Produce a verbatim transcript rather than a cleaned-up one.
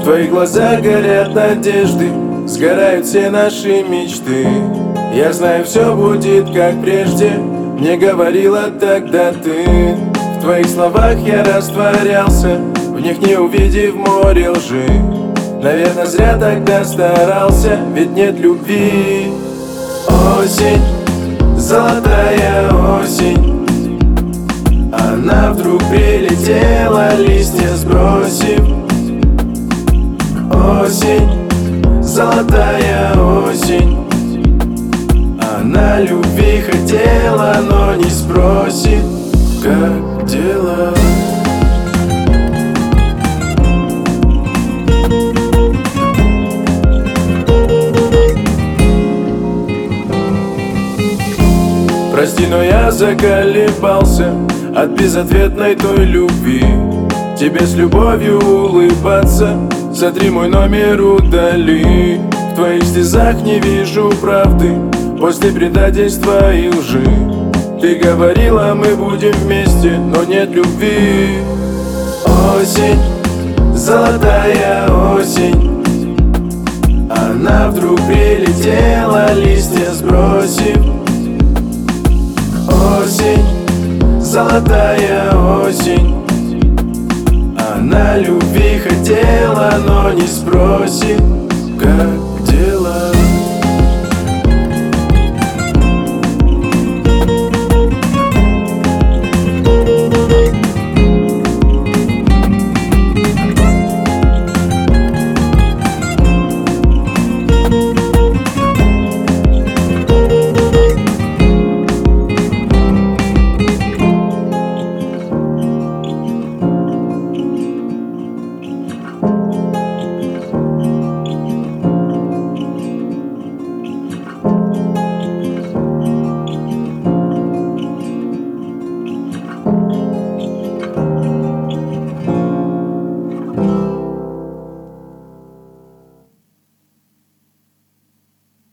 твоих глазах горят надежды, сгорают все наши мечты. Я знаю, все будет как прежде, мне говорила тогда ты. В твоих словах я растворялся, в них не увидев море лжи. Наверное, зря тогда старался, ведь нет любви. Осень, золотая осень, она вдруг прилетела, листья сбросив. Осень, золотая осень, она любви хотела, но не спросит, как дела. Прости, но я заколебался от безответной той любви. Тебе с любовью улыбаться, сотри мой номер, удали. В твоих слезах не вижу правды после предательства и лжи. Ты говорила, мы будем вместе, но нет любви. Осень, золотая осень, она вдруг прилетела, листья сбросив. Осень, золотая осень, она любви хотела, но не спросит,